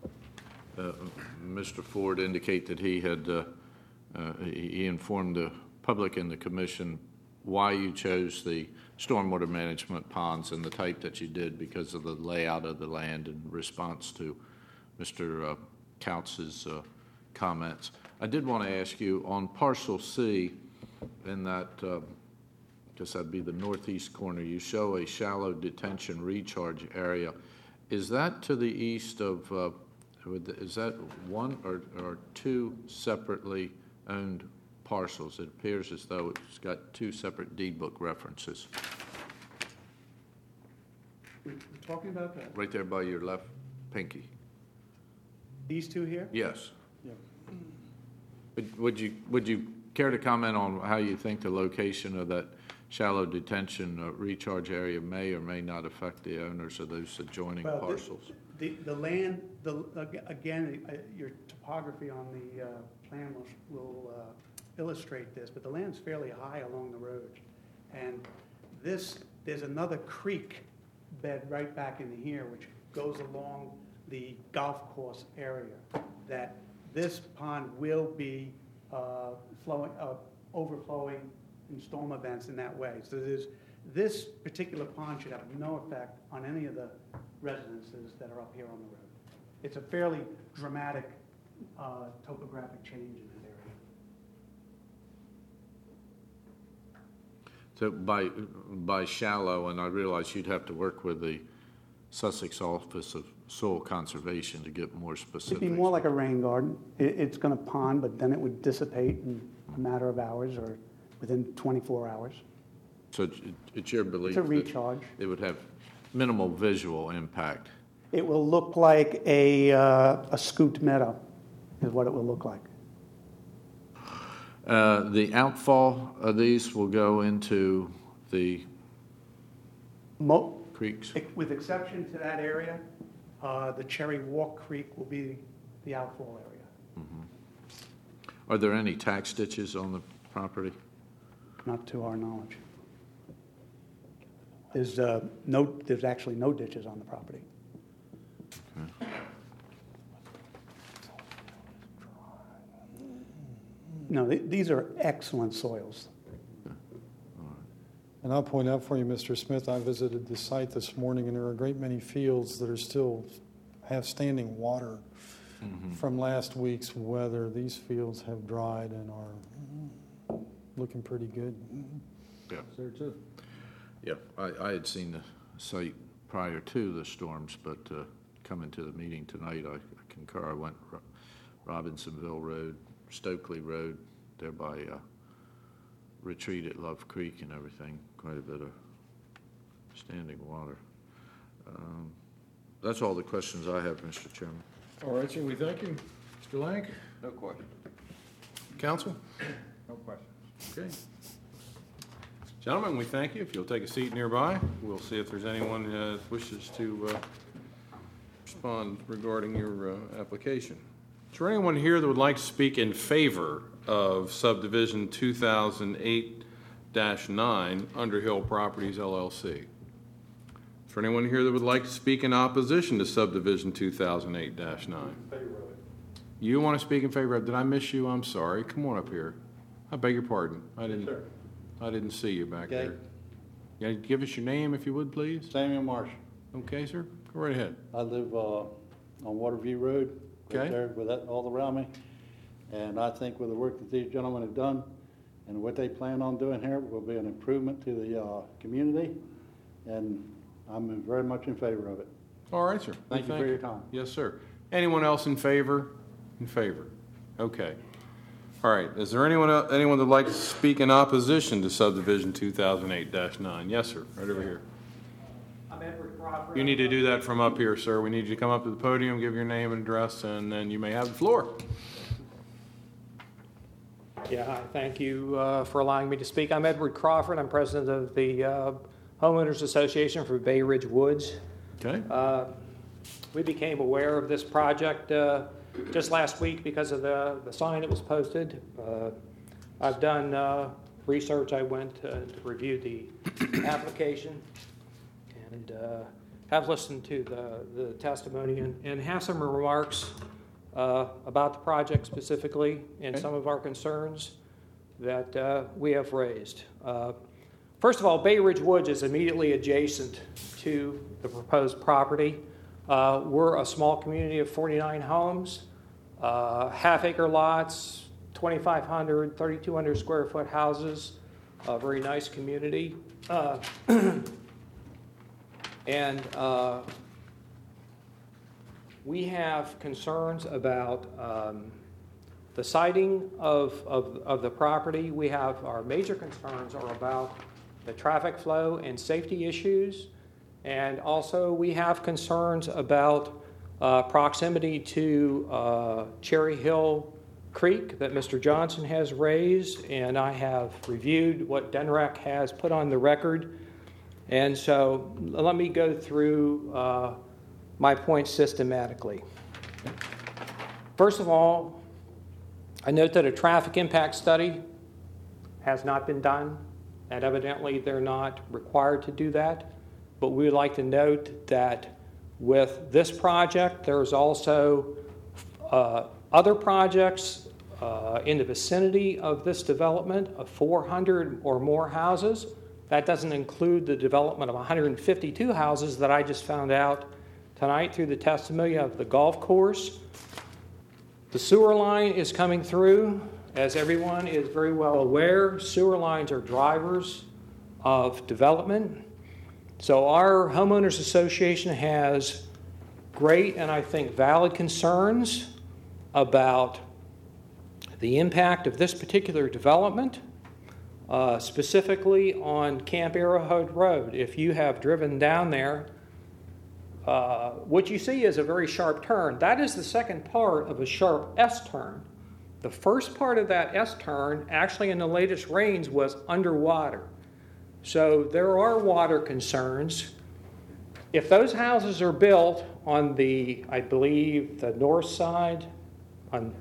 Mr. Ford indicate that he had he informed the public and the commission why you chose the stormwater management ponds and the type that you did because of the layout of the land in response to Mr. Couch's comments. I did want to ask you on parcel C, in that, guess that'd be the northeast corner, you show a shallow detention recharge area. Is that to the east of, is that one or two separately owned parcels? It appears as though it's got two separate deed book references. We're talking about that. Right there by your left pinky. These two here? Yes. Yeah. Would you care to comment on how you think the location of that shallow detention recharge area may or may not affect the owners of those adjoining Well, parcels? The land, again, your topography on the plan will illustrate this, but the land's fairly high along the road. And there's another creek bed right back in here, which goes along the golf course area, that this pond will be overflowing in storm events in that way. So this particular pond should have no effect on any of the residences that are up here on the road. It's a fairly dramatic topographic change in that area. So by shallow, and I realize you'd have to work with the Sussex Office of Soil Conservation to get more specific. It'd be more like a rain garden. It's going to pond, but then it would dissipate in a matter of hours or within 24 hours. So it's your belief It's a that recharge. it would have minimal visual impact? It will look like a scooped meadow is what it will look like. The outfall of these will go into the creeks? With exception to that area, the Cherry Walk Creek will be the outfall area. Are there any tax ditches on the property? Not to our knowledge. There's actually no ditches on the property. No, these are excellent soils. And I'll point out for you, Mr. Smith, I visited the site this morning, and there are a great many fields that are still have standing water from last week's weather. These fields have dried and are looking pretty good. Yeah. There too. Yeah, I had seen the site prior to the storms, but coming to the meeting tonight, I concur. I went Robinsonville Road, Stokely Road, there by Retreat at Love Creek and everything. Quite a bit of standing water. That's all the questions I have, Mr. Chairman. All right, sir, we thank you. Mr. Lank? No question. Counsel? No questions. Okay. Gentlemen, we thank you. If you'll take a seat nearby, we'll see if there's anyone who wishes to respond regarding your application. Is there anyone here that would like to speak in favor of subdivision 2008-9 Underhill Properties LLC? Is there anyone here that would like to speak in opposition to subdivision 2008-9? You want to speak in favor of? Did I miss you? I'm sorry. Come on up here. I beg your pardon. I didn't see you back there. Yeah, give us your name if you would, please. Samuel Marsh. Okay, sir. Go right ahead. I live on Waterview Road, right Okay. there with that all around me. And I think with the work that these gentlemen have done and what they plan on doing here will be an improvement to the community. And I'm very much in favor of it. All right, sir. Thank you for your time. Yes, sir. Anyone else in favor? In favor. Okay. All right. Is there anyone that'd like to speak in opposition to subdivision 2008-9? Yes, sir. Right over here. I'm Edward Crawford. You need to do that from up here, sir. We need you to come up to the podium, give your name and address, and then you may have the floor. Yeah, hi. Thank you for allowing me to speak. I'm Edward Crawford. I'm president of the Homeowners Association for Bay Ridge Woods. Okay. We became aware of this project just last week because of the sign that was posted. I've done research. I went to review the application and have listened to the testimony and have some remarks about the project specifically and some of our concerns that we have raised. First of all, Bay Ridge Woods is immediately adjacent to the proposed property. We're a small community of 49 homes, half-acre lots, 2,500, 3,200 square foot houses, a very nice community. And we have concerns about the siting of the property. We have our major concerns are about the traffic flow and safety issues. And also we have concerns about proximity to Cherry Hill Creek that Mr. Johnson has raised, and I have reviewed what DENREC has put on the record. And so let me go through my points systematically. First of all, I note that a traffic impact study has not been done, and evidently they're not required to do that. But we would like to note that with this project, there's also other projects in the vicinity of this development of 400 or more houses. That doesn't include the development of 152 houses that I just found out tonight through the testimony of the golf course. The sewer line is coming through. As everyone is very well aware, sewer lines are drivers of development. So our homeowners association has great and I think valid concerns about the impact of this particular development, specifically on Camp Arrowhead Road. If you have driven down there, what you see is a very sharp turn. That is the second part of a sharp S-turn. The first part of that S-turn, actually in the latest rains, was underwater. So there are water concerns. If those houses are built on the, I believe, the north side, on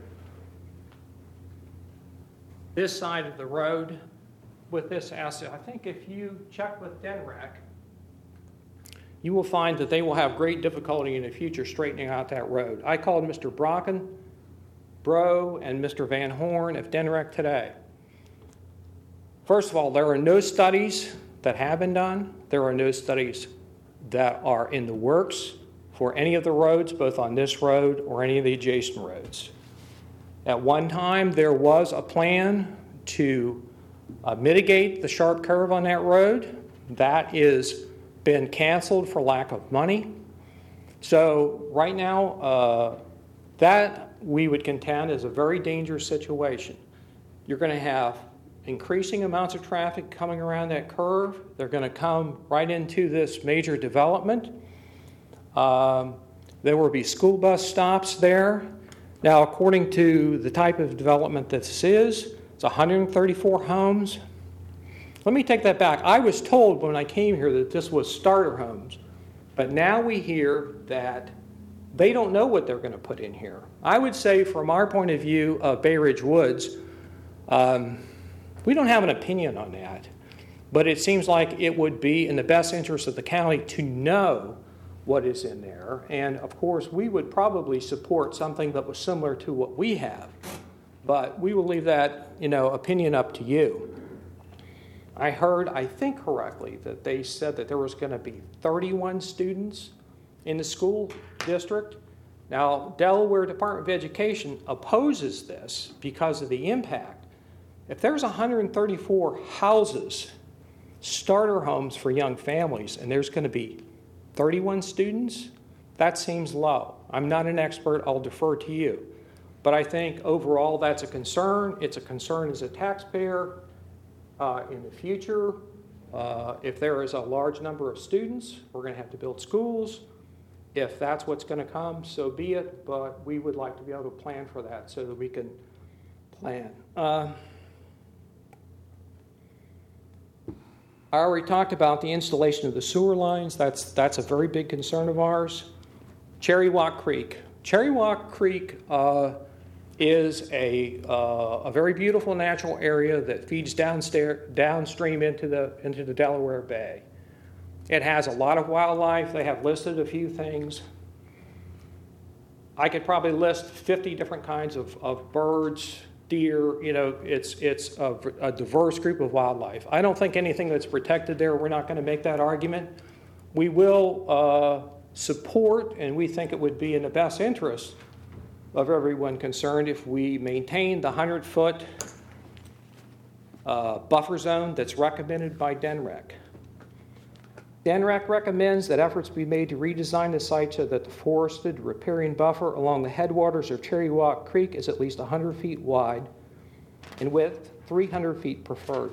this side of the road, with this asset, I think if you check with DENREC, you will find that they will have great difficulty in the future straightening out that road. I called Mr. Brocken, Bro, and Mr. Van Horn of DENREC today. First of all, there are no studies that have been done. There are no studies that are in the works for any of the roads, both on this road or any of the adjacent roads. At one time, there was a plan to mitigate the sharp curve on that road. That is been canceled for lack of money. So right now, that we would contend is a very dangerous situation. You're going to have increasing amounts of traffic coming around that curve. They're going to come right into this major development. There will be school bus stops there. Now, according to the type of development that this is, it's 134 homes. Let me take that back. I was told when I came here that this was starter homes, but now we hear that they don't know what they're going to put in here. I would say from our point of view of Bay Ridge Woods, we don't have an opinion on that, but it seems like it would be in the best interest of the county to know what is in there. And of course, we would probably support something that was similar to what we have, but we will leave that, opinion up to you. I heard, I think correctly, that they said that there was going to be 31 students in the school district. Now, Delaware Department of Education opposes this because of the impact. If there's 134 houses, starter homes for young families, and there's going to be 31 students, that seems low. I'm not an expert. I'll defer to you. But I think overall that's a concern. It's a concern as a taxpayer in the future. If there is a large number of students, we're going to have to build schools. If that's what's going to come, so be it. But we would like to be able to plan for that so that we can plan. I already talked about the installation of the sewer lines. That's a very big concern of ours. Cherry Walk Creek. Cherry Walk Creek is a very beautiful natural area that feeds downstream into the Delaware Bay. It has a lot of wildlife. They have listed a few things. I could probably list 50 different kinds of birds, deer. It's a diverse group of wildlife. I don't think anything that's protected there, we're not going to make that argument. We will support, and we think it would be in the best interest of everyone concerned if we maintain the 100-foot buffer zone that's recommended by DENREC. DENREC recommends that efforts be made to redesign the site so that the forested riparian buffer along the headwaters of Cherry Walk Creek is at least 100 feet wide in width, 300 feet preferred.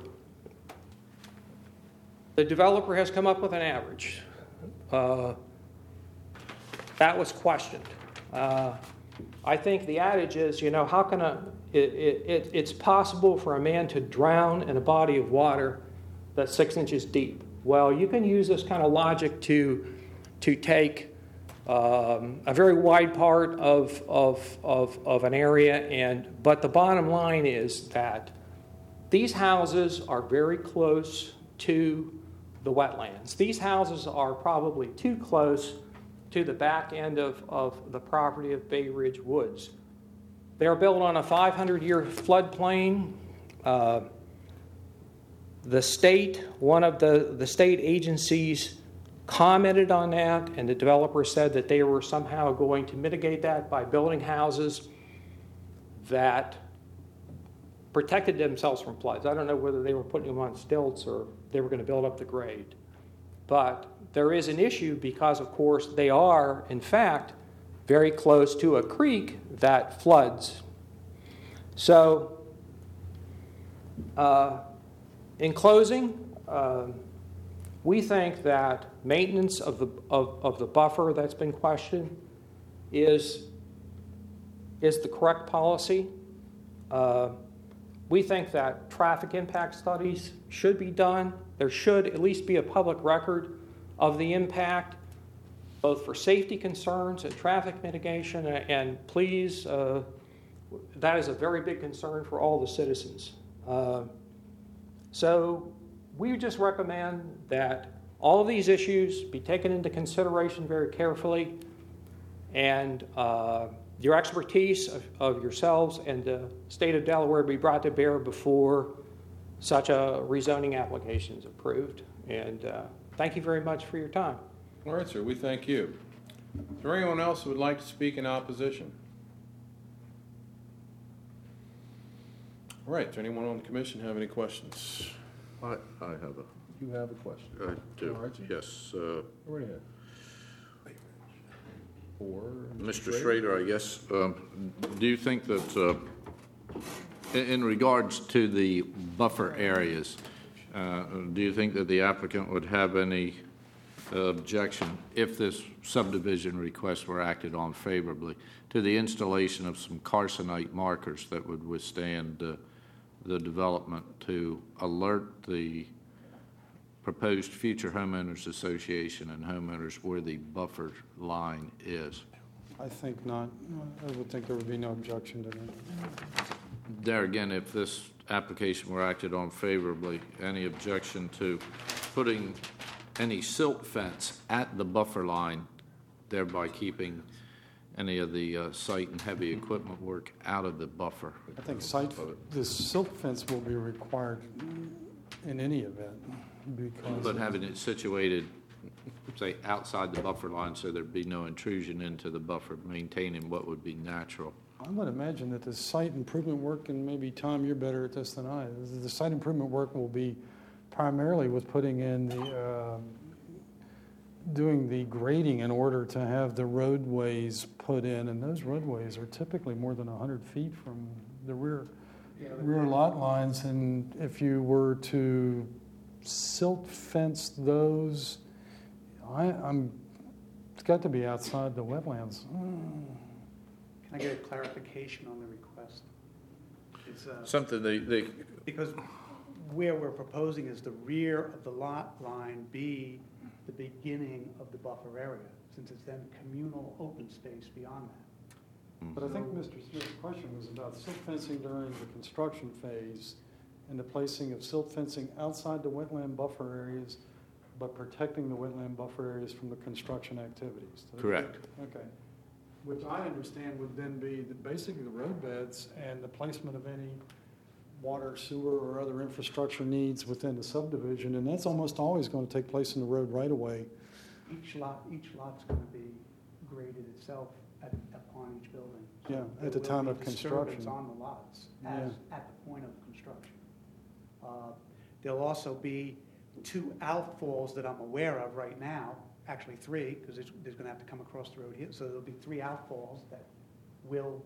The developer has come up with an average. That was questioned. I think the adage is, how can it's possible for a man to drown in a body of water that's 6 inches deep. Well, you can use this kind of logic to take a very wide part of an area, but the bottom line is that these houses are very close to the wetlands. These houses are probably too close to the back end of the property of Bay Ridge Woods. They are built on a 500-year floodplain. One of the state agencies commented on that, and the developer said that they were somehow going to mitigate that by building houses that protected themselves from floods. I don't know whether they were putting them on stilts or they were going to build up the grade. But there is an issue because, of course, they are, in fact, very close to a creek that floods. So, in closing, we think that maintenance of the buffer that's been questioned is the correct policy. We think that traffic impact studies should be done. There should at least be a public record of the impact, both for safety concerns and traffic mitigation. And please, that is a very big concern for all the citizens. So we just recommend that all of these issues be taken into consideration very carefully, and your expertise of yourselves and the state of Delaware be brought to bear before such a rezoning application is approved. And thank you very much for your time. All right, sir, we thank you. Is there anyone else who would like to speak in opposition? All right, does anyone on the commission have any questions? I have You have a question. I do. All right, sir. Yes. Go right ahead. Or Mr. Schrader, I guess, do you think that in regards to the buffer areas, do you think that the applicant would have any objection if this subdivision request were acted on favorably to the installation of some carcinite markers that would withstand the development to alert the proposed future homeowners association and homeowners where the buffer line is? I think not. I would think there would be no objection to that. There again, if this application were acted on favorably, any objection to putting any silt fence at the buffer line, thereby keeping any of the site and heavy equipment work out of the buffer? I think the silt fence will be required in any event. But having it situated, say, outside the buffer line so there'd be no intrusion into the buffer, maintaining what would be natural. I would imagine that the site improvement work, and maybe Tom, you're better at this than I, the site improvement work will be primarily with putting in the, doing the grading in order to have the roadways put in, and those roadways are typically more than 100 feet from the rear lot lines, and if you were to silt fence those, it's got to be outside the wetlands. Can I get a clarification on the request? It's Something they because where we're proposing is the rear of the lot line be the beginning of the buffer area, since it's then communal open space beyond that. But I think Mr. Smith's question was about silt fencing during the construction phase and the placing of silt fencing outside the wetland buffer areas, but protecting the wetland buffer areas from the construction activities. Correct. Okay. Which I understand would then be basically the road beds and the placement of any water, sewer, or other infrastructure needs within the subdivision, and that's almost always going to take place in the road right away. Each lot's going to be graded itself upon each building. So Yeah, at the time of construction. Disturbance on the lots at the point of construction. There'll also be 2 outfalls that I'm aware of right now, actually 3, because there's going to have to come across the road here. So there'll be 3 outfalls that will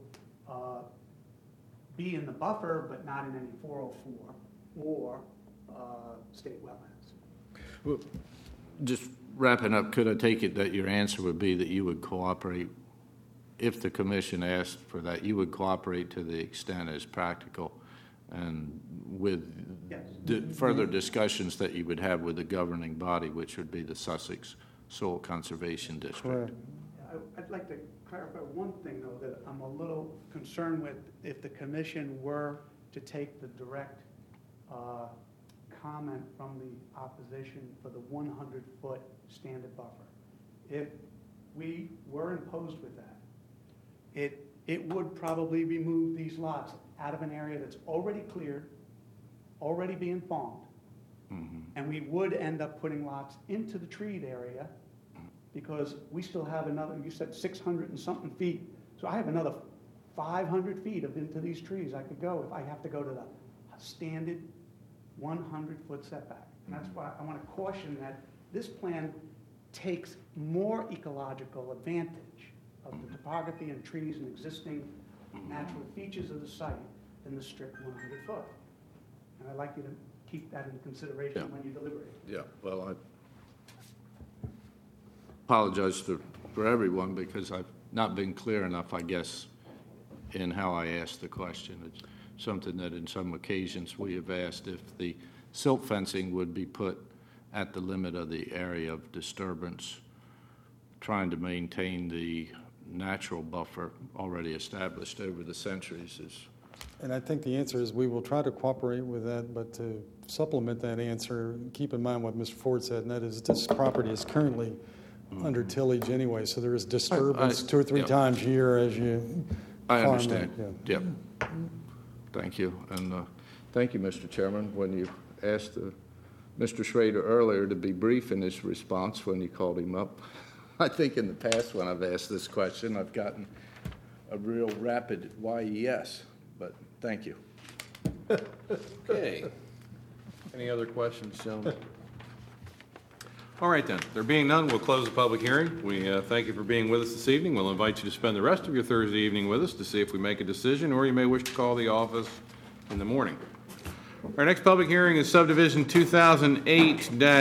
be in the buffer, but not in any 404 or state wetlands. Well, just wrapping up, could I take it that your answer would be that you would cooperate, if the commission asked for that, you would cooperate to the extent as practical, and with further discussions that you would have with the governing body, which would be the Sussex Soil Conservation District? Correct. I'd like to clarify one thing, though, that I'm a little concerned with. If the commission were to take the direct comment from the opposition for the 100-foot standard buffer, if we were imposed with that, it would probably remove these lots out of an area that's already cleared, already being farmed, and we would end up putting lots into the treed area, because we still have another, you said 600 and something feet, so I have another 500 feet into these trees I could go if I have to go to the standard 100-foot setback. And that's why I want to caution that this plan takes more ecological advantage of the topography and trees and existing natural features of the site than the strict 100-foot. And I'd like you to keep that in consideration when you deliberate. Yeah, well, I apologize for everyone because I've not been clear enough, I guess, in how I asked the question. It's something that in some occasions we have asked if the silt fencing would be put at the limit of the area of disturbance, trying to maintain the natural buffer already established over the centuries is. And I think the answer is we will try to cooperate with that, but to supplement that answer, keep in mind what Mr. Ford said, and that is this property is currently under tillage anyway, so there is disturbance 2 or 3 times a year as you I farm understand. that, Yep. Thank you. And thank you, Mr. Chairman. When you asked Mr. Schrader earlier to be brief in his response when you called him up, I think in the past when I've asked this question, I've gotten a real rapid why yes, but thank you. Okay. Any other questions, gentlemen? All right, then. There being none, we'll close the public hearing. We thank you for being with us this evening. We'll invite you to spend the rest of your Thursday evening with us to see if we make a decision, or you may wish to call the office in the morning. Our next public hearing is subdivision 2008-